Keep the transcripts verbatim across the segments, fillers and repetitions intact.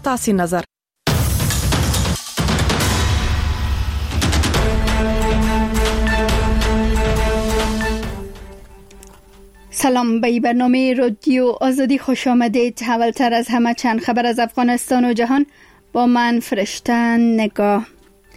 ستاسي نظر. سلام، به برنامه رادیو آزادی خوش آمدید. اولتر از همه چند خبر از افغانستان و جهان با من فرشته نگاه.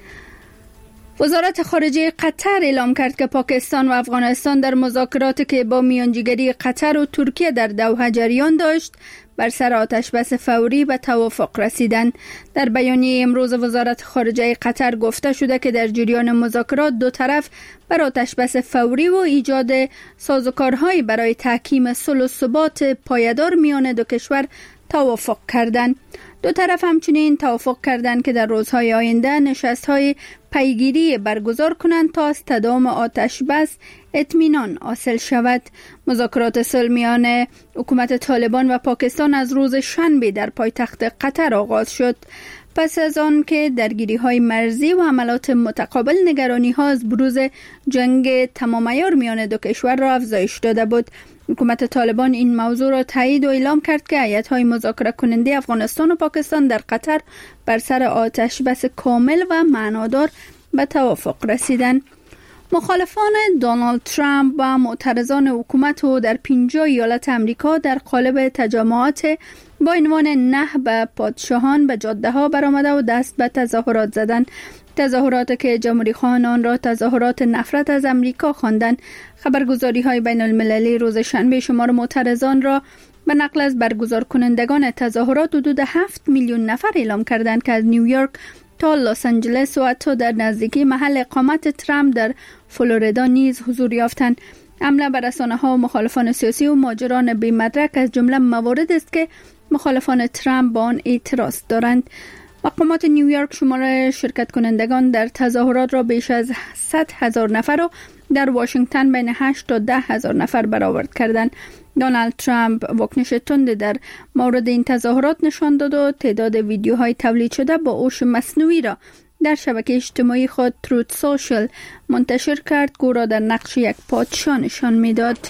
وزارت خارجه قطر اعلام کرد که پاکستان و افغانستان در مذاکراتی که با میانجیگری قطر و ترکیه در دوحه جریان داشت بر سر آتشبس فوری به توافق رسیدند. در بیانیه امروز وزارت خارجه قطر گفته شده که در جریان مذاکرات دو طرف بر آتشبس فوری و ایجاد سازوکارهایی برای تحکیم صلح و ثبات پایدار میان دو کشور توافق کردند. دو طرف همچنین توافق کردند که در روزهای آینده نشست‌های پیگیری برگزار کنند تا از تداوم آتش بس اطمینان حاصل شود. مذاکرات صلح میان حکومت طالبان و پاکستان از روز شنبه در پایتخت قطر آغاز شد. پس از آن که درگیری‌های مرزی و حملات متقابل نگرانی‌ها از بروز جنگ تمام عیار میان دو کشور را افزایش داده بود. حکومت طالبان این موضوع را تایید و اعلام کرد که هیئت‌های مذاکره کننده افغانستان و پاکستان در قطر بر سر آتش بس کامل و معنادار به توافق رسیدند. مخالفان دونالد ترامپ و معترضان حکومت و در پنجاه ایالت امریکا در قالب تجمعات با عنوان نه به پادشاهان به جاده ها برآمده و دست به تظاهرات زدند. تظاهراتی که جمهوری خواهان آن را تظاهرات نفرت از امریکا خواندند. خبرگزاری های بین المللی روز شنبه شمار معترضان را به نقل از برگزار کنندگان تظاهرات حدود هفت میلیون نفر اعلام کردند که از نیویورک تا لس آنجلس و حتی در نزدیکی محل اقامت ترامپ در فلوریدا نیز حضور یافتند. حمله بر رسانه‌ها و مخالفان سیاسی و ماجران بی مدرک از جمله موارد است که مخالفان ترامپ با آن اعتراض دارند. مقامات نیویورک شمار شرکت کنندگان در تظاهرات را بیش از صد هزار نفر و در واشنگتن بین هشت تا ده هزار نفر برآورد کردند. دونالد ترامپ واکنش تند در مورد این تظاهرات نشان داد و تعداد ویدیوهای تولید شده با هوش مصنوعی را در شبکه اجتماعی خود تروت سوشل منتشر کرد که او را در نقش یک پادشاه نشان میداد.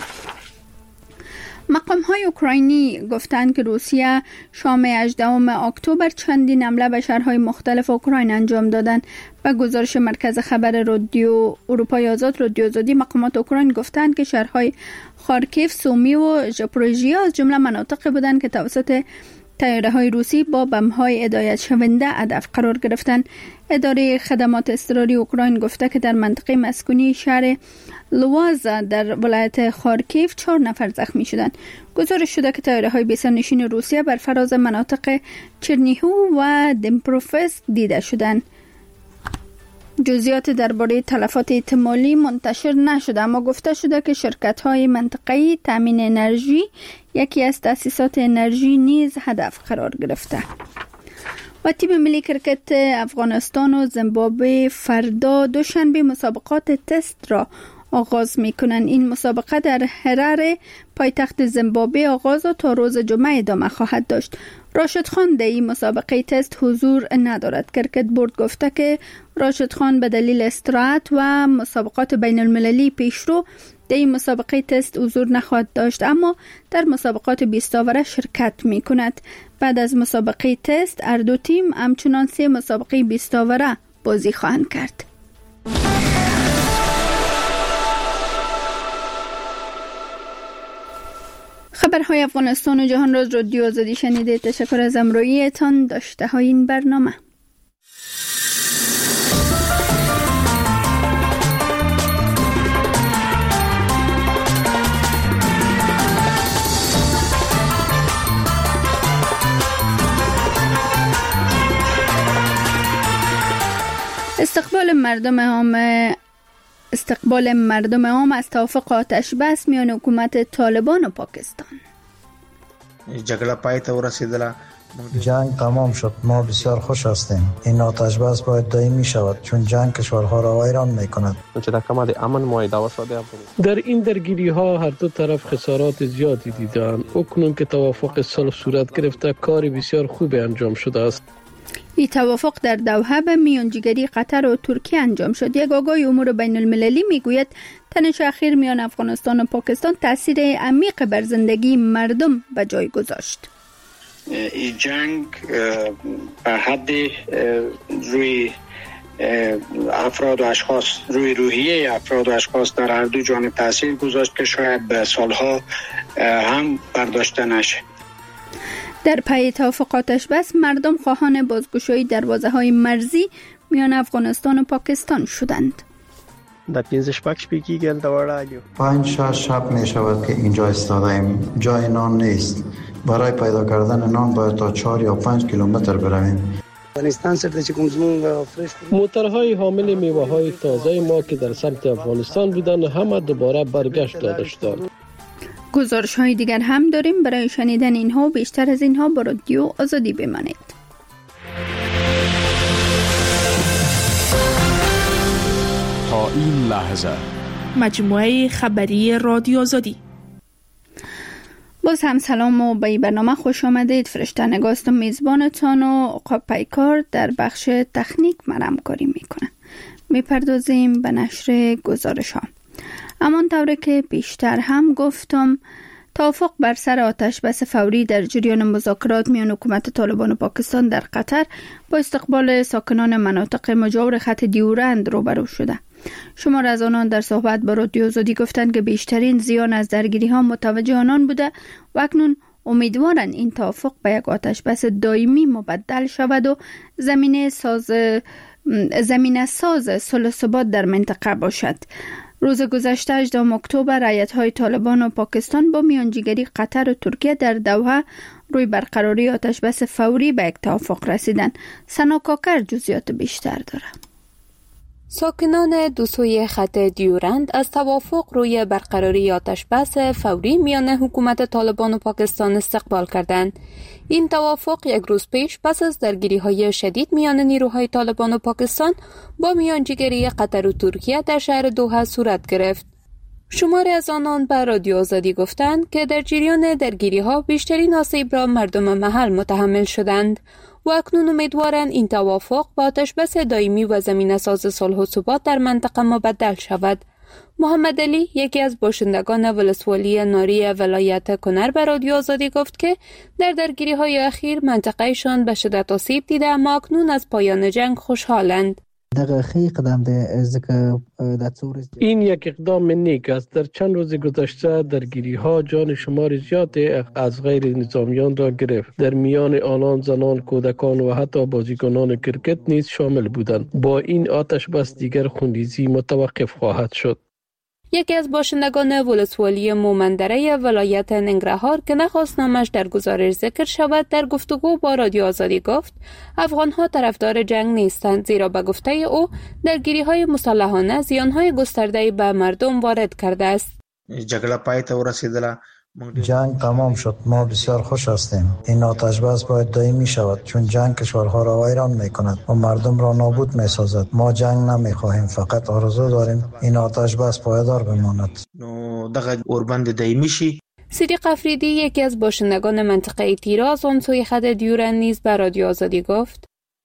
مقام‌های اوکراینی گفتند که روسیه شام هجدهم اکتبر چندین حمله به شهرهای مختلف اوکراین انجام دادند. به گزارش مرکز خبر رادیو اروپای آزاد رادیو آزادی، مقامات اوکراین گفتند که شهرهای خارکیف، سومی و ژاپوروژیا از جمله مناطقی بودند که توسط طیاره‌های روسی با بمب‌های هدایت شونده هدف قرار گرفتند. اداره خدمات اضطراری اوکراین گفته که در منطقه مسکونی شهر لوازا در ولایت خارکیف چهار نفر زخمی شدند. گزارش شده که طیاره‌های بی‌سرنشین روسیه بر فراز مناطق چرنیهو و دمپروفسک دیده شدند. جزئیات درباره تلفات احتمالی منتشر نشده، اما گفته شده که شرکت‌های منطقه‌ای تامین انرژی یکی از تأسیسات انرژی نیز هدف قرار گرفته. و تیم ملی کرکت افغانستان و زیمبابوه فردا دوشنبه مسابقات تست را آغاز می‌کنند. این مسابقه در هراره پایتخت زیمبابوه آغاز و تا روز جمعه ادامه خواهد داشت. راشد خان در این مسابقه تست حضور ندارد. کرکت بورد گفته که راشد خان به دلیل استراحت و مسابقات بین المللی پیشرو در این مسابقه تست حضور نخواهد داشت، اما در مسابقات بیست آوره شرکت می کند. بعد از مسابقه تست هر دو تیم همچنان سه مسابقه بیست آوره بازی خواهند کرد. خبرهای افغانستان و جهان را از رادیو آزادی شنیده. تشکر از همراهیتان. داشته های این برنامه. استقبال مردم عام استقبال مردم عام از توافق آتش بس میان حکومت طالبان و پاکستان. جګړه پای ته ورسیدله. جنگ تمام شد. ما بسیار خوش هستیم. این آتش بس باید دائمی شود چون جنگ کشورها را ویران میکند. در این درگیری ها هر دو طرف خسارات زیادی دیدند. اکنون که توافق صلح صورت گرفته کار بسیار خوبی انجام شده است. این توافق در دوحه به میانجیگری قطر و ترکیه انجام شد. یک آگاه امور بین المللی میگوید تنش اخیر میان افغانستان و پاکستان تاثیر عمیق بر زندگی مردم به جای گذاشت. این جنگ به حد روی افراد و اشخاص، روی روحیه افراد و اشخاص در هر دو جانب تاثیر گذاشت که شاید به سالها هم برداشته نشه. در پی توافقاتش بس مردم خواهان بازگشایی دروازه های مرزی میان افغانستان و پاکستان شدند. در پنځه شپږ شپې کېږي هلته ولاړ یو. پنج شش شب می شود که اینجا ایستاده ایم. جای نان نیست. برای پیدا کردن نان باید تا چهار یا پنج کیلومتر برویم. موترهای حامل میوه های تازه ما که در سمت افغانستان بودند همه دوباره برگشت داده شدند. گزارش های دیگر هم داریم. برای شنیدن اینها و بیشتر از اینها با رادیو آزادی بمانید. تا این لحظه مجموعه خبری رادیو آزادی. باز هم سلام و به برنامه خوش آمدید. فرشته نگاست و میزبانتان و عقاب پیکار در بخش تکنیک من همکاری میکنن. میپردازیم به نشر گزارش ها. امان طوره که بیشتر هم گفتم، توافق بر سر آتش بس فوری در جریان مذاکرات میان حکومت طالبان و پاکستان در قطر با استقبال ساکنان مناطق مجاور خط دیورند روبرو شده. شمار از آنان در صحبت با رادیو آزادی گفتند که بیشترین زیان از درگیری ها متوجه آنان بوده و اکنون امیدوارند این توافق به یک آتش بس دائمی مبدل شود و زمینه ساز زمینه ساز صلح و ثبات در منطقه باشد. روز گذشته هجدهم اکتبر رایت‌های طالبان و پاکستان با میانجیگری قطر و ترکیه در دوحه روی برقراری آتش بس فوری به یک توافق رسیدند. سنا کاکر جزئیات بیشتر دارد. ساکنان دو سوی خط دیورند از توافق روی برقراری آتش بس فوری میان حکومت طالبان و پاکستان استقبال کردند. این توافق یک روز پیش پس از درگیری‌های شدید میان نیروهای طالبان و پاکستان با میانجیگری قطر و ترکیه در شهر دوحه صورت گرفت. شماری از آنان به رادیو آزادی گفتند که در جریان درگیری‌ها بیشترین آسیب را مردم محل متحمل شدند و اکنون امیدوارند این توافق با آتش بس دائمی و زمینه ساز صلح و ثبات در منطقه مبدل شود. محمد علی، یکی از باشندگان ولسوالی ناری ولایت کنر، به رادیو آزادی گفت که در درگیری‌های اخیر منطقهشان به شدت آسیب دیده اما اکنون از پایان جنگ خوشحالند. این یک اقدام نیک است. در چند روز گذشته درگیری ها جان شمار زیادی از غیر نظامیان را گرفت. در میان آنان زنان، کودکان و حتی بازیکنان کرکت نیز شامل بودند. با این آتش بس دیگر خونریزی متوقف خواهد شد. یکی از باشندگان ولسوالی مومندره ولایت ننگرهار که نخواست نامش در گزارش ذکر شود در گفتگو با رادیو آزادی گفت افغانها طرفدار جنگ نیستند، زیرا به گفته او درگیری‌های مسلحانه زیان‌های گسترده‌ای به مردم وارد کرده است. جګړه پای ته ورسېدله. جنگ تمام شد. ما بسیار خوش هستیم. این آتش بس باید دائمی شود چون جنگ کشورها را ویران می کند و مردم را نابود می سازد. ما جنگ نمی خواهیم، فقط آرزو داریم این آتش بس پایدار بماند. نو دغه اوربند دائمی شي. صدیق افریدی، یکی از باشندگان منطقه تیراز آن سوی خط دیورند نیز به رادیو آزادی گفت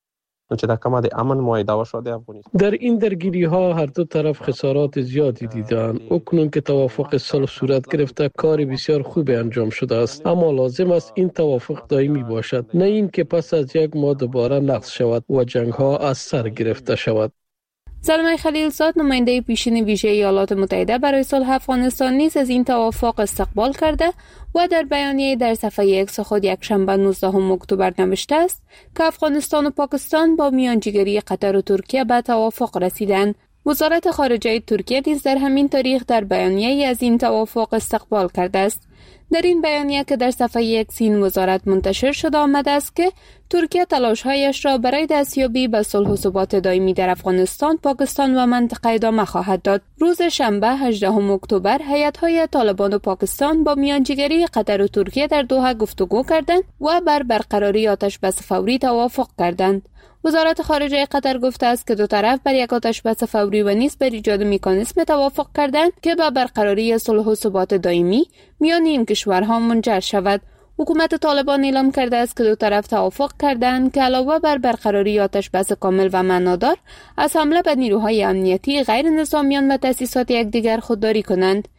در این درگیری ها هر دو طرف خسارات زیادی دیدند. اکنون که توافق صلح صورت گرفته کار بسیار خوبی انجام شده است، اما لازم است این توافق دائمی باشد، نه این که پس از یک ماه دوباره نقض شود و جنگ ها از سر گرفته شود. زلمه خلیلزاد، نماینده پیشین ویژه ایالات متحده برای صلح افغانستان نیز از این توافق استقبال کرده و در بیانیه در صفحه اکس خود یکشنبه نوزدهم اکتبر نوشته است که افغانستان و پاکستان با میانجیگری قطر و ترکیه به توافق رسیدند. وزارت خارجه ترکیه نیز در همین تاریخ در بیانیه از این توافق استقبال کرده است. در این بیانیه که در صفحه اکس این وزارت منتشر شده آمده است که ترکیه تلاش‌هایش را برای دستیابی به صلح و ثبات دائمی در افغانستان، پاکستان و منطقه ادامه خواهد داد. روز شنبه هجدهم اکتبر هیئت‌های طالبان و پاکستان با میانجیگری قطر و ترکیه در دوحه گفتگو کردند و بر برقراری آتش بس فوری توافق کردند. وزارت خارجه قطر گفته است که دو طرف بر یک آتش بس فوری و نیز بر ایجاد مکانیزم توافق کردند که به برقراری صلح و ثبات دائمی میان این کشورها منجر شود. حکومت طالبان اعلام کرده است که دو طرف توافق کردند که علاوه بر برقراری آتش بس کامل و معنادار، از حمله به نیروهای امنیتی، غیر نظامیان و تأسیسات یکدیگر خودداری کنند.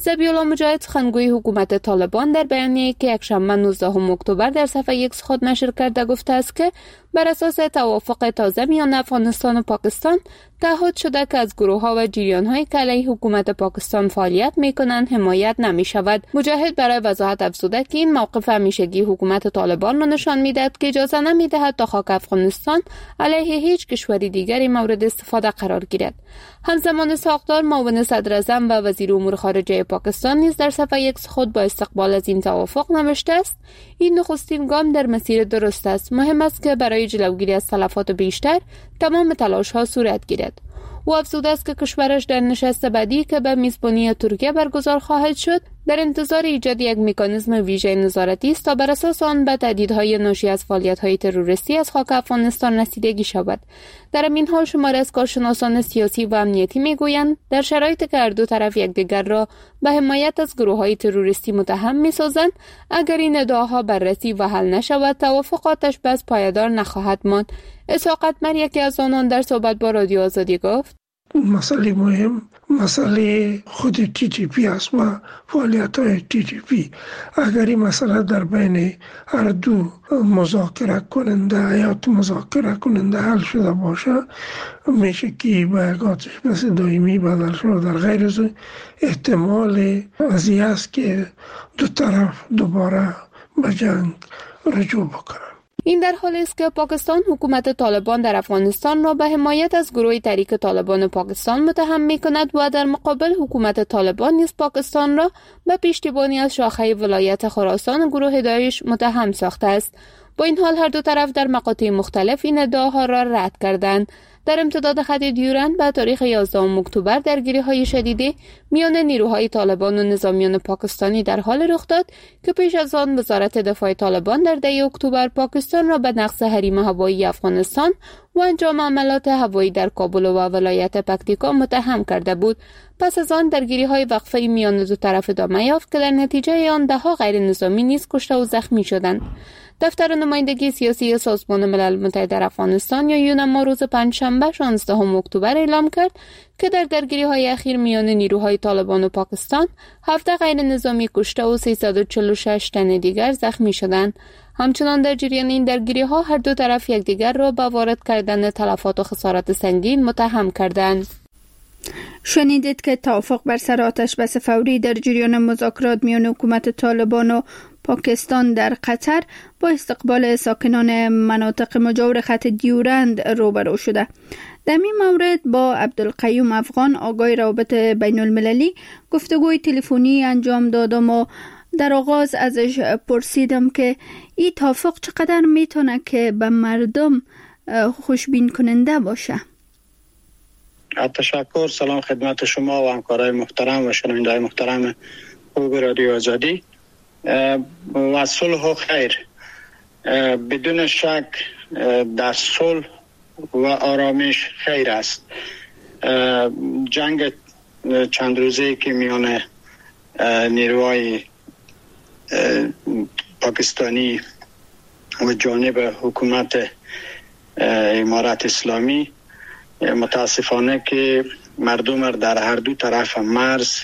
ذبیح‌الله مجاهد سخنگوی حکومت طالبان در بیانیه‌ای که یکشنبه نوزدهم اکتبر در صفحه ایکس خود نشر کرده گفته است که بر اساس توافق تازه میان افغانستان و پاکستان تعهد شده که از گروه‌ها و جریان‌هایی که علیه حکومت پاکستان فعالیت می‌کنند حمایت نمی‌شود. مجاهد برای وضاحت افزوده که این موقف همیشگی حکومت طالبان را نشان می‌دهد که اجازه نمی‌دهد تا خاک افغانستان علیه هیچ کشوری دیگری مورد استفاده قرار گیرد. همزمان ساختار معاون صدر اعظم و وزیر امور خارجه پاکستان نیز در صفحه ایکس خود با استقبال از این توافق نوشته است: این نخستین گام در مسیر درست است. مهم است که برای جلوگیری از تلفات بیشتر تمام تلاش‌ها صورت گیرد. او افزوده است که کشورش در نشست بعدی که به میزبانی ترکیه برگزار خواهد شد در انتظار ایجاد یک مکانیزم ویژه نظارتی است تا بر اساس آن به تهدیدهای ناشی از فعالیت‌های تروریستی از خاک افغانستان رسیدگی شود. در این حال شماری از کارشناسان سیاسی و امنیتی میگویند در شرایطی که هر دو طرف یکدیگر را به حمایت از گروه‌های تروریستی متهم می‌سازند، اگر این ادعاها بررسی و حل نشود توافق آتش بس پایدار نخواهد ماند. اسحاق اتمر یکی از آنان در صحبت با رادیو آزادی گفت: مسئله مهم مسئله خود تی تی پی است و فعالیت های تی تی پی. اگر این مسئله در بین هر دو مذاکره کننده یا مذاکره کننده حل شده باشه، میشه که به یک آتش بس دائمی بدل شده. در غیر از احتمال ازی است که دو طرف دوباره به جنگ رجوع بکنن. این در حالی است که پاکستان حکومت طالبان در افغانستان را به حمایت از گروه تحریک طالبان پاکستان متهم می‌کند و در مقابل حکومت طالبان نیز پاکستان را به پشتیبانی از شاخه ولایت خراسان گروه داعش متهم ساخته است. با این حال هر دو طرف در مقاطع مختلف این ادعاها را رد کردند. در امتداد خط دیورند به تاریخ یازدهم اکتبر درگیری‌های شدیدی میان نیروهای طالبان و نظامیان پاکستانی در حال رخ داد که پیش از آن وزارت دفاع طالبان در ده اکتبر پاکستان را به نقض حریم هوایی افغانستان و انجام عملیات هوایی در کابل و ولایت پکتیکا متهم کرده بود. پس از آن درگیری‌های وقفه میان دو طرف ادامه یافت که در نتیجه آن ده‌ها غیر نظامی نیز کشته و زخمی شدند. دفتر نمایندگی سیاسی سازمان ملل متحد در افغانستان یا یونما روز پنجشنبه شانزدهم اکتبر اعلام کرد که در درگیری‌های اخیر میان نیروهای طالبان و پاکستان هفده غیر نظامی کشته و سیصد و چهل و شش تن دیگر زخمی شدند. همچنان در جریان این درگیری‌ها هر دو طرف یکدیگر را به وارد کردن تلفات و خسارات سنگین متهم کردند. شنیدید که توافق بر سر آتش بس فوری در جریان مذاکرات میان حکومت طالبان و پاکستان در قطر با استقبال ساکنان مناطق مجاور خط دیورند روبرو شده. در این مورد با عبدالقیوم افغان آگای روابط بین المللی گفتگوی تلفنی انجام دادم و در آغاز ازش پرسیدم که این توافق چقدر میتونه که به مردم خوشبین کننده باشه. تشکر. سلام خدمت شما و همکارای محترم و شنونده‌های محترم خوب رادیو آزادی. و صلح و خیر. بدون شک در صلح و آرامش خیر است. جنگ چند روزه که میان نیروهای پاکستانی و جانب حکومت امارت اسلامی متاسفانه که مردم در هر دو طرف مرز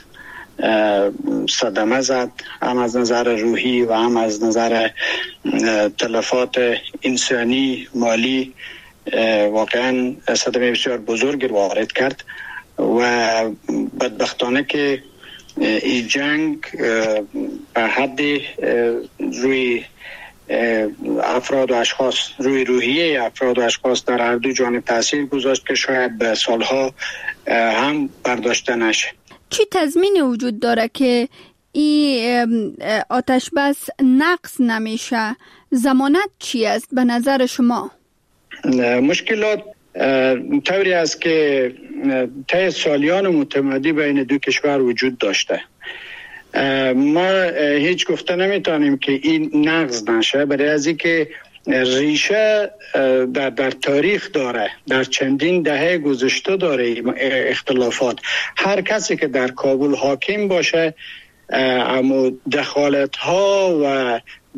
صدمه زد، هم از نظر روحی و هم از نظر تلفات انسانی مالی. واقعا صدمه بسیار بزرگ وارد کرد و بدبختانه که این جنگ به حد روی افراد و اشخاص روی روحیه افراد و اشخاص در هر دو جانب تاثیر گذاشت که شاید به سالها هم برداشته نشه. چی تضمین وجود داره که این آتش بس نقض نمیشه؟ ضمانت چی است به نظر شما؟ مشکلات طوری است که طی سالیان متمادی بین دو کشور وجود داشته. ما هیچ گفته نمیتونیم که این نقض نشه، برای از اینکه ریشه در, در تاریخ داره، در چندین دهه گذشته داره اختلافات. هر کسی که در کابل حاکم باشه اما دخالت ها و دست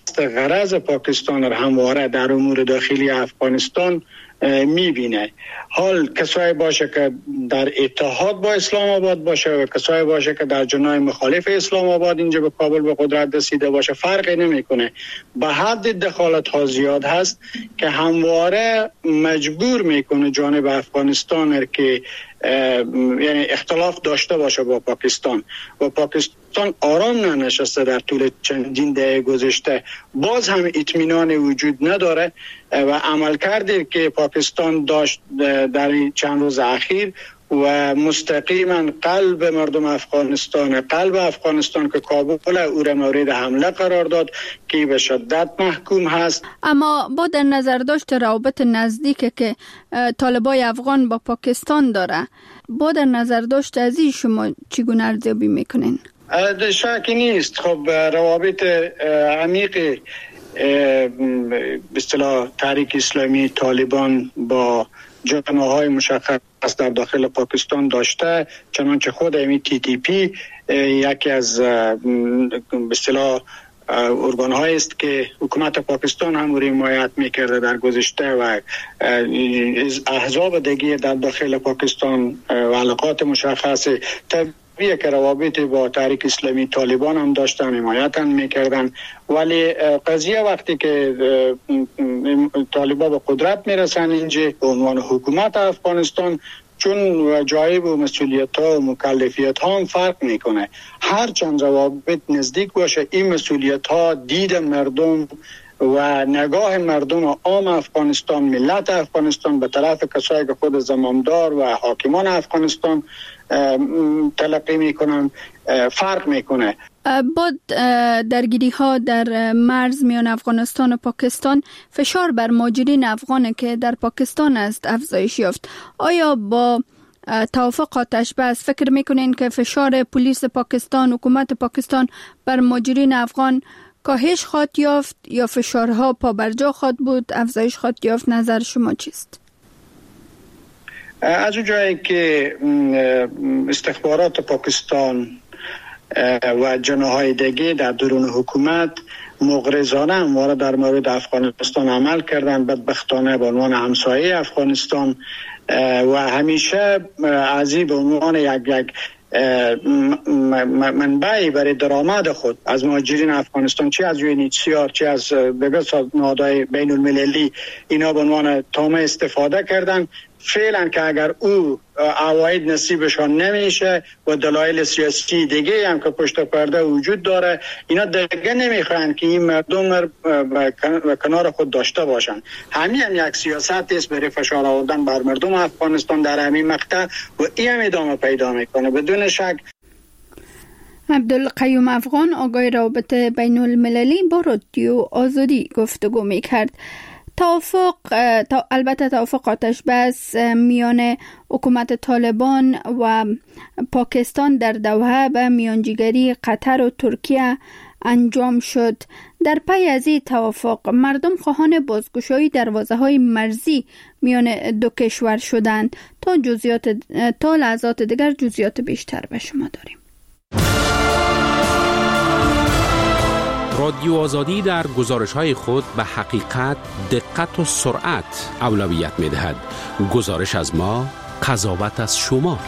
قصد غرض پاکستان را همواره در امور داخلی افغانستان میبینه. حال کسایی باشه که در اتحاد با اسلام آباد باشه و کسایی باشه که در جناح مخالف اسلام آباد اینجا به کابل به قدرت رسیده باشه فرقی نمیکنه. به حد دخالت ها زیاد هست که همواره مجبور میکنه جانب افغانستان که یعنی اختلاف داشته باشه با پاکستان و پاکستان آرام ننشسته در طول چندین دهه گذشته، باز هم اطمینان وجود نداره و عمل کرده که پاکستان داشت در چند روز اخیر و مستقیما قلب مردم افغانستان، قلب افغانستان که کابل او را مورد حمله قرار داد که به شدت محکوم هست. اما با در نظر داشت روابط نزدیک که طالبای افغان با پاکستان داره، با در نظر داشت از این شما چگونه ارزیابی میکنین؟ شکی نیست. خب روابط عمیق به اصطلاح تحریک اسلامی طالبان با جناح‌های مشخص در داخل پاکستان داشته، چنانچه خود امی تی تی پی یکی از به اصطلاح ارگان‌هایی است که حکومت پاکستان هم رو حمایت می‌کرده در گذشته و احزاب دیگه در داخل پاکستان و علاقات مشخص طبیعیه که روابط با تحریک اسلامی طالبان هم داشتن، حمایت هم میکردن. ولی قضیه وقتی که طالبان به قدرت میرسن اینجا به عنوان حکومت افغانستان، چون جایب و مسئولیت ها و مکلفیت ها هم فرق میکنه، هر چند روابط نزدیک باشه این مسئولیت ها دید مردم و نگاه مردم عام افغانستان، ملت افغانستان به طرف کسایی که خود زمامدار و حاکمان افغانستان تلقی میکنن فرق میکنه. با درگیری ها در مرز میان افغانستان و پاکستان فشار بر مهاجرین افغان که در پاکستان است افزایش یافت. آیا با توافق آتش بس فکر میکنین که فشار پلیس پاکستان، حکومت پاکستان بر مهاجرین افغان کاهش خواهد یافت یا فشارها پابرجا خواهد بود، افزایش خواهد یافت؟ نظر شما چیست؟ از اون جایی که استخبارات پاکستان و جناح‌های دیگه در درون حکومت مغرضانه همواره در مورد افغانستان عمل کردن، بدبختانه به عنوان همسایه افغانستان و همیشه از این به عنوان یک یک منبعی برای درآمد خود از مهاجرین افغانستان، چه از یونیسیار چه از نهادهای بین المللی، اینا به عنوان تامه استفاده کردن. فعلا که اگر او عواید نصیبشان نمیشه و دلایل سیاسی دیگه هم که پشت پرده وجود داره، اینا دیگه نمیخوان که این مردم و کنار خود داشته باشن. همین هم یک سیاست است برای فشار آوردن بر مردم افغانستان در همین مقطع و این هم ادامه پیدا میکنه بدون شک. عبدالقیوم افغان آقای روابط بین المللی با رادیو آزادی گفتگو میکرد. توافق تا البته توافق آتش بس میان حکومت طالبان و پاکستان در دوحه به میانجیگری قطر و ترکیه انجام شد. در پی از این توافق مردم خواهان بازگشایی دروازه‌های مرزی میان دو کشور شدند. تا جزئیات تا لحظات دیگر جزئیات بیشتر به شما داریم. رادیو آزادی در گزارش‌های خود به حقیقت، دقت و سرعت اولویت می‌دهد. گزارش از ما، قضاوت از شما.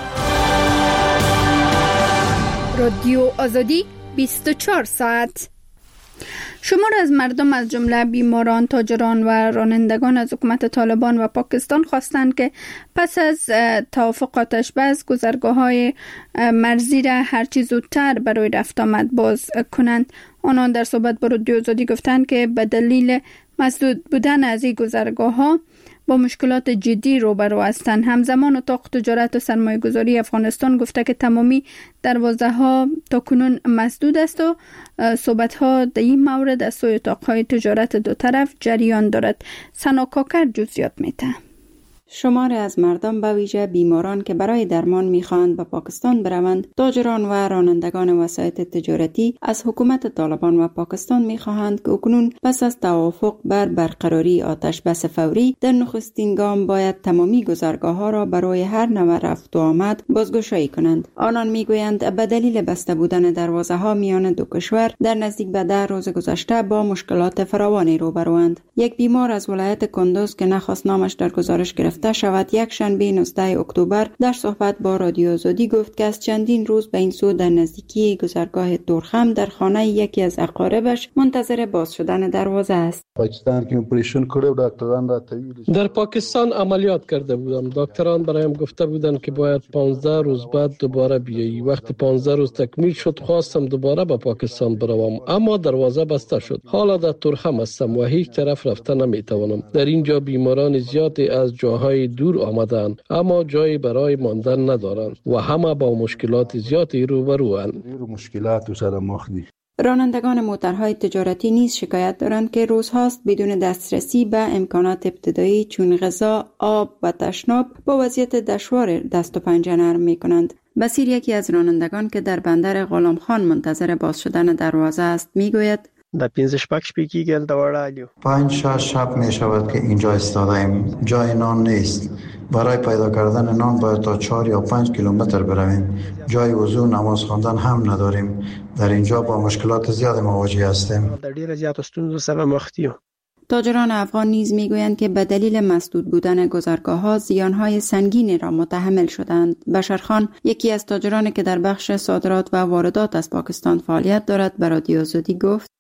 رادیو آزادی بیست و چهار ساعت. شمار از مردم از جمله بیماران، تاجران و رانندگان از حکومت طالبان و پاکستان خواستند که پس از توافق آتش بس گذرگاه‌های مرزی را هرچی زودتر برای رفت آمد باز کنند. آنان در صحبت با رادیو آزادی گفتند که به دلیل مسدود بودن از این گذرگاه‌ها با مشکلات جدی روبرو هستند. همزمان اتاق تجارت و سرمایه گذاری افغانستان گفته که تمامی دروازه‌ها تاکنون مسدود است و صحبت‌ها در این مورد از سوی اتاق‌های تجارت دو طرف جریان دارد. سنا کاکر جزئیات می‌ده. شمار از مردم به ویژه بیماران که برای درمان می‌خواهند به پاکستان بروند، تاجران و رانندگان وسایط تجارتی از حکومت طالبان و پاکستان می‌خواهند که اکنون پس از توافق بر برقراری آتش بس فوری در نخستین گام باید تمامی گذرگاه‌ها را برای هر نوع رفت و آمد بازگشایی کنند. آنان می‌گویند به دلیل بسته بودن دروازه‌ها میان دو کشور در نزدیک به ده روز گذشته با مشکلات فراوانی روبروند. یک بیمار از ولایت کندوز که نخواست نامش در گزارش گرفته شود، یک شنبه نوزدهم اکتبر در صحبت با رادیو آزادی گفت که از چندین روز به این سو در نزدیکی گذرگاه تورخم در خانه یکی از اقاربش منتظر باز شدن دروازه است. پاکستان که اپریشن کړو ډاکټران را تویل در پاکستان عملیات کرده بودم. دکتران برایم گفته بودند که باید پانزده روز بعد دوباره بیایی. وقتی پانزده روز تکمیل شد خواستم دوباره به پاکستان بروم، اما دروازه بسته شد. حالا در تورخم هستم و هیچ طرف رفته نمیتوانم. در اینجا بیماران زیادی از جاهای دور آمدند اما جایی برای ماندن ندارند و همه با مشکلات زیادی روبروند. مشکلات سره مخ دي. رانندگان موترهای تجارتی نیز شکایت دارند که روزهاست بدون دسترسی به امکانات ابتدایی چون غذا، آب و تشناب با وضعیت دشوار دست و پنجه نرم می کنند. بصیر یکی از رانندگان که در بندر غلام خان منتظر باز شدن دروازه است می گوید در پنځه شپږ شپې کېږي دلته ولاړ یو. پنج شش شب می شود که اینجا ایستاده ایم. جای نان نیست. برای پیدا کردن نان باید تا چهار یا پنج کیلومتر برویم. جای وضو، نماز خواندن هم نداریم. در اینجا با مشکلات زیاد مواجه هستیم. در ډیره زیات ستونزو سره مخ یو. تاجران افغان نیز میگویند که به دلیل مسدود بودن گذرگاه‌ها زیانهای سنگینی را متحمل شدند. بشرخان، یکی از تاجرانی که در بخش صادرات و واردات از پاکستان فعالیت دارد، به رادیو آزادی گفت: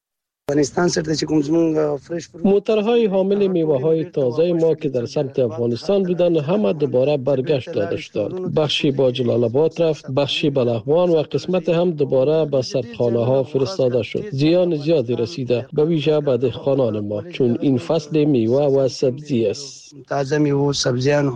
موترهای حامل میوه‌های تازه ما که در سمت افغانستان بودند همه دوباره برگشت داده شدند. بخشی با جلال آباد رفت، بخشی به لغمان و قسمت هم دوباره به سردخانه ها فرستاده شد. زیان زیادی رسیده به ویژه به دهقانان ما چون این فصل میوه و سبزی است. تازه میوه و سبزیانو.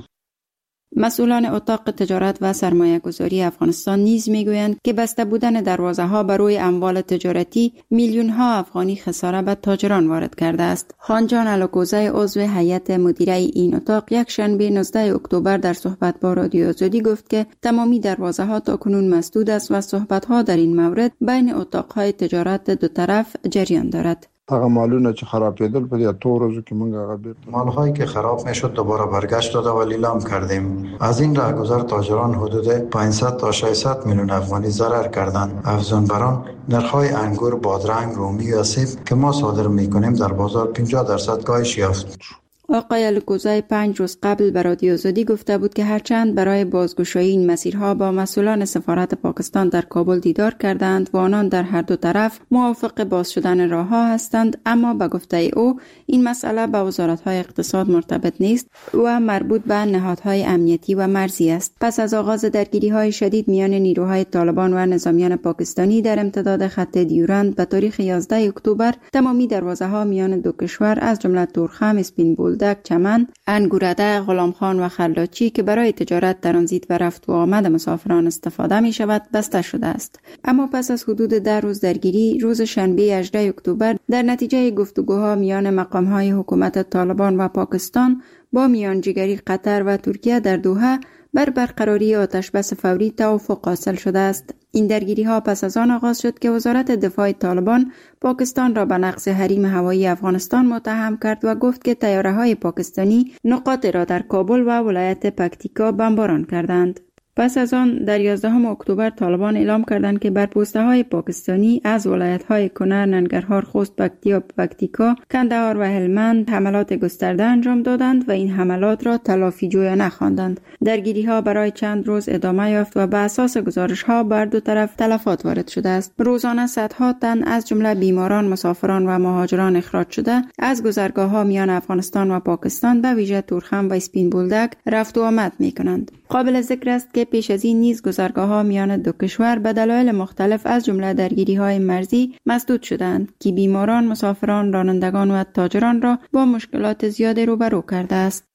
مسئولان اتاق تجارت و سرمایه گذاری افغانستان نیز میگویند که بسته بودن دروازه ها بر روی اموال تجارتی میلیون ها افغانی خساره به تاجران وارد کرده است. خانجان الکوزی عضو هیئت مدیره این اتاق یک شنبه نوزدهم اکتبر در صحبت با رادیو آزادی گفت که تمامی دروازه ها تاکنون مسدود است و صحبت ها در این مورد بین اتاق های تجارت دو طرف جریان دارد. هغه مالونه چې خرابېدل په دې اتو ورځو کې موږ هغه بیرته مالهایی که خراب میشد دوباره برگشت داده و لیلام کردیم. از این راهگذر تاجران حدود پانصد تا ششصد میلیون افغانی ضرر کردند. افزون بر آن نرخ‌های انگور، بادرنگ، رومی و سیب که ما صادر می‌کنیم در بازار پنجاه درصد کاهش یافت. آقای الکوزی پنج روز قبل به رادیو آزادی گفته بود که هرچند برای بازگشایی این مسیرها با مسئولان سفارت پاکستان در کابل دیدار کردند و آنان در هر دو طرف موافق باز شدن راهها هستند، اما به گفته او این مسئله به وزارت‌های اقتصاد مرتبط نیست و مربوط به نهادهای امنیتی و مرزی است. پس از آغاز درگیری‌های شدید میان نیروهای طالبان و نظامیان پاکستانی در امتداد خط دیورند به تاریخ یازدهم اکتبر تمامی دروازه‌ها میان دو کشور از جمله تورخم، اسپین بولدک، چمن، انگورده، غلامخان و خلاچی که برای تجارت، ترانزیت و رفت و آمد مسافران استفاده می شود بسته شده است. اما پس از حدود ده روز درگیری، روز شنبه هجدهم اکتبر در نتیجه گفتگوها میان مقام‌های حکومت طالبان و پاکستان با میانجیگری قطر و ترکیه در دوحه بر برقراری آتش بس فوری توافق حاصل شده است. این درگیری ها پس از آن آغاز شد که وزارت دفاع طالبان پاکستان را به نقض حریم هوایی افغانستان متهم کرد و گفت که طیاره های پاکستانی نقاط را در کابل و ولایت پکتیکا بمباران کردند. پس از آن در یازدهم اکتبر طالبان اعلام کردند که بر پوسته های پاکستانی از ولایت های کنر، ننگرهار، خوست، پکتیا، پکتیکا، کندهار و هلمند حملات گسترده انجام دادند و این حملات را تلافی جویانه خواندند. درگیری ها برای چند روز ادامه یافت و به اساس گزارش ها بر دو طرف تلفات وارد شده است. روزانه صدها تن از جمله بیماران، مسافران و مهاجران اخراج شده از گذرگاه ها میان افغانستان و پاکستان به ویژه تورخم و اسپین بولدک رفت و آمد می کنند. قابل ذکر است که پیش از این نیز گذرگاه‌ها میان دو کشور به دلایل مختلف از جمله درگیری‌های مرزی مسدود شدند که بیماران، مسافران، رانندگان و تاجران را با مشکلات زیاد روبرو کرده است.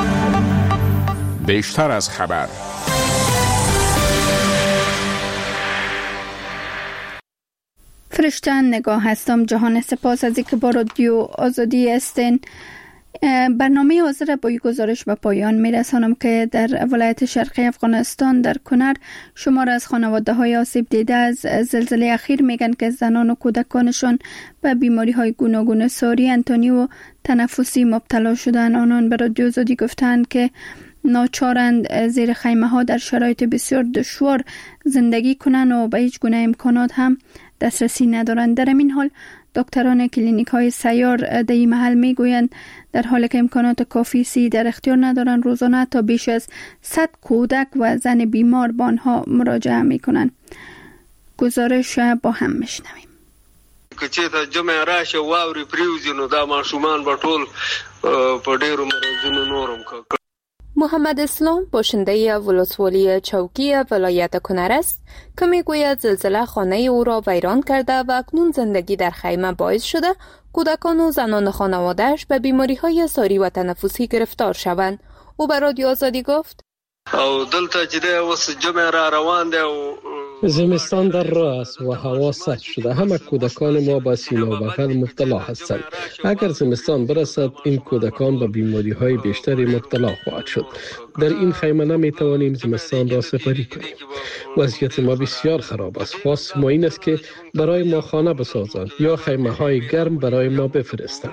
بیشتر از خبر. فرشته نگاه هستم. جهان سپاس از اینکه با رادیو آزادی هستین. برنامه حاضر با این گزارش به پایان میرسانم که در ولایت شرقی افغانستان در کنر شمار از خانواده های آسیب دیده از زلزله اخیر میگن که زنان و کودکانشان به بیماری های گوناگون ساری، انتانی و تنفسی مبتلا شدن. آنان به رادیو آزادی گفتند که ناچارند زیر خیمه ها در شرایط بسیار دشوار زندگی کنند و به هیچ گونه امکانات هم دسترسی ندارند. در این حال دکتران کلینیک های سیار در این محل می گویند در حالی که امکانات کافی سی در اختیار ندارند، روزانه تا بیش از صد کودک و زن بیمار به آنها مراجعه می کنند. گزارش با هم میشنویم. کچې ته جمع راشه واوري پریوزي نو دا ماشومان به ټول په ډیرو مرضونو نورم کړ. محمد اسلام باشنده ولسوالی چوکی ولایت کنر است که میگوید زلزله خانه او را ویران کرده و اکنون زندگی در خیمه باعث شده کودکان و زنان خانواده‌اش به بیماری های ساری و تنفسی گرفتار شوند. او به رادیو آزادی گفت او دلته چې د اوس جمع را روان دی او زمستان در راه است و هوا سرد شده. همه کودکان ما با سینه و بغل مبتلا هستند. اگر زمستان برسد این کودکان به بیماری های بیشتری مبتلا خواهد شد. در این خیمه نمی توانیم زمستان را سپری کنیم. وضعیت ما بسیار خراب است. خواست ما این است که برای ما خانه بسازند یا خیمه های گرم برای ما بفرستند.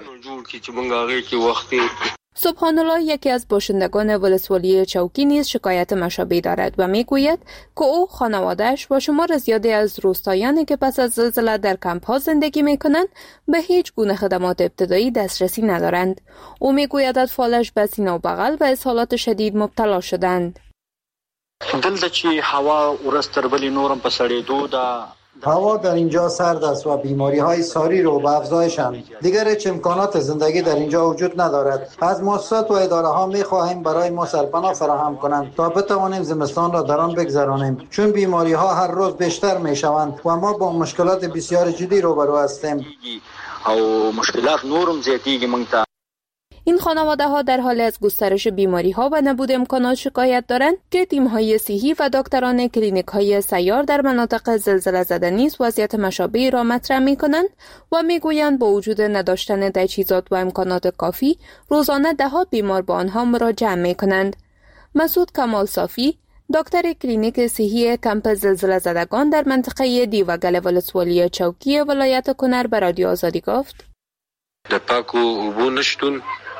سبحان الله یکی از باشندگان ولسوالی چوکی نیز شکایت مشابه دارد و میگوید که او خانواده‌اش با شمار زیادی از روستایانی که پس از زلزله در کمپ ها زندگی میکنند به هیچ گونه خدمات ابتدایی دسترسی ندارند. او میگوید اطفالش به سینه و بغل و اسهالات شدید مبتلا شدند. دلته چې هوا ورځ تر بلې نورم په سړېدو ده. هوا در اینجا سرد است و بیماری های ساری رو به افزایشند. دیگر هیچ امکانات زندگی در اینجا وجود ندارد. از مؤسسات و اداره ها می خواهیم برای ما سرپناه فراهم کنند تا بتوانیم زمستان را در آن بگذرانیم، چون بیماری ها هر روز بیشتر می شوند و ما با مشکلات بسیار جدی روبرو هستیم. او مشکلات نورم زیاتیږي مونږ. این خانواده ها در حال از گسترش بیماری ها و نبود امکانات شکایت دارند که تیم های صحی و دکتران کلینیک های سیار در مناطق زلزله زده نیز وضعیت مشابه را مطرح می کنند و می گویند با وجود نداشتن تجهیزات و امکانات کافی روزانه ده ها بیمار با آنها مراجعه می کنند. مسعود کمال صافی دکتر کلینیک صحی کمپ زلزله زدگان در منطقه دیوگل ولسوالی چوکی ولایت کنر به رادیو آزادی گفت د پاکو اوبو نشتون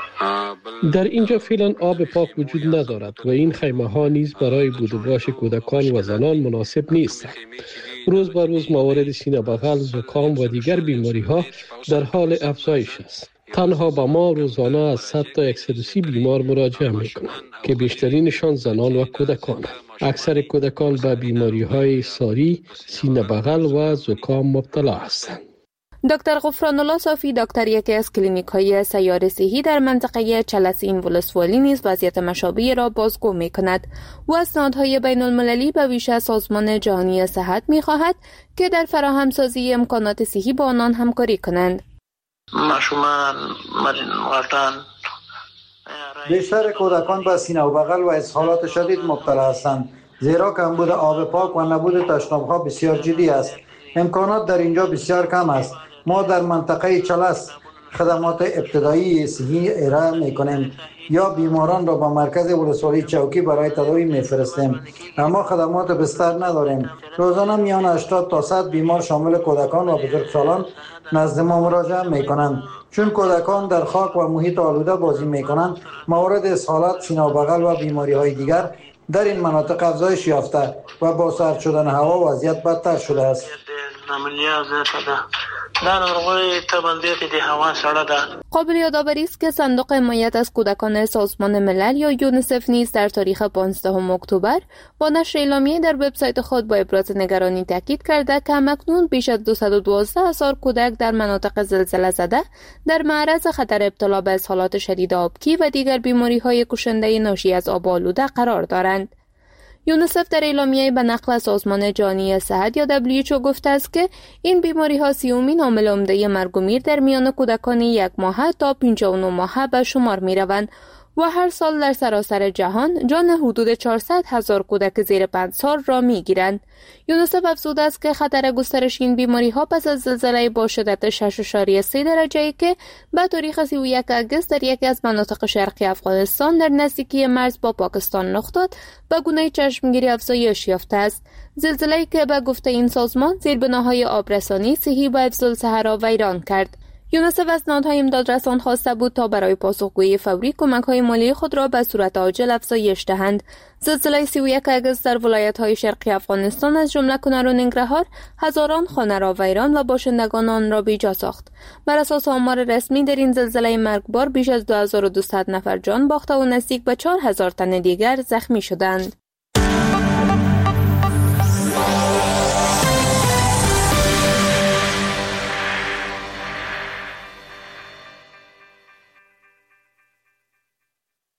در اینجا فعلا آب پاک وجود ندارد و این خیمه ها نیز برای بود و باش کودکان و زنان مناسب نیست. روز به روز موارد سینه بغل، زکام و دیگر بیماری ها در حال افزایش است. تنها با ما روزانه از صد تا صد و سی بیمار مراجعه میکنند که بیشترینشان زنان و کودکان. اکثر کودکان به بیماری های ساری، سینه بغل و زکام مبتلا هستند. دکتر غفران الله صافی دکتر یکی از کلینیک های سیار صحی در منطقه چلسین ولسوالی نیز وضعیت مشابه را بازگو می کند و اسنادهای بین المللی به ویژه سازمان جهانی صحت می خواهد که در فراهمسازی امکانات صحی با آنان همکاری کنند. ماشومان مرغان بیشتر کودکان به سینه و بغل و اسهالات شدید مبتلا هستند، زیرا کمبود آب پاک و نبود تشناب‌ها بسیار جدی است. امکانات در اینجا بسیار کم است. ما در منطقه چلس خدمات ابتدایی صحی ارائه می‌کنیم یا بیماران را به مرکز ولسوالی چوکی برای تداوی می‌فرستیم، اما خدمات بستر نداریم. روزانه میان هشتاد تا صد بیمار شامل کودکان و بزرگسالان نزد ما مراجعه می‌کنند. چون کودکان در خاک و محیط آلوده بازی می‌کنند، موارد اسهالات، سینه و بغل و بیماری‌های دیگر در این مناطق افزایش یافته و با سرد شدن هوا وضعیت بدتر شده است. قابل یادآوری است که صندوق حمایت از کودکان سازمان ملل یا یونیسف نیز در تاریخ پانزدهم اکتبر با نشر اعلامیه در وبسایت خود با ابراز نگرانی تاکید کرده که همکنون بیش از دویست و دوازده هزار کودک در مناطق زلزله زده در معرض خطر ابتلا به اسهالات شدید آبکی و دیگر بیماری‌های کشنده ناشی از آب آلوده قرار دارند. یونیسف در اعلامیه به نقل از سازمان جهانی صحت یا دبلیو اچ او گفته است که این بیماری ها سیومین عامل عمده مرگ و میر در میان کودکان یک ماهه تا پنجاه و نه ماهه به شمار می روند و هر سال در سراسر جهان جان حدود چهارصد هزار کودک زیر پنج سال را می گیرند. یونیسف افزوده است که خطر گسترش این بیماری ها پس از زلزله با شدت شش اشاریه سه درجه ای که به تاریخ سی و یک آگوست در یکی از مناطق شرقی افغانستان در نزدیکی مرز با پاکستان رخ داد به گونه چشمگیری افزایش یافته است. زلزله‌ای که به گفته این سازمان زیربناهای آبرسانی، صحی و حفظ الصحرا ویران کرد. یونیسف از نهادهای امدادرسان خواسته بود تا برای پاسخگویی فوری کمک‌های مالی خود را به صورت عاجل افزایش دهند. زلزله سی و یک آگوست در ولایت‌های شرقی افغانستان از جمله کنر و ننگرهار هزاران خانه را ویران و باشندگان آن را بی‌جا ساخت. بر اساس آمار رسمی در این زلزله مرگبار بیش از دو هزار و دویست نفر جان باخته و نزدیک به چهار هزار تن دیگر زخمی شدند.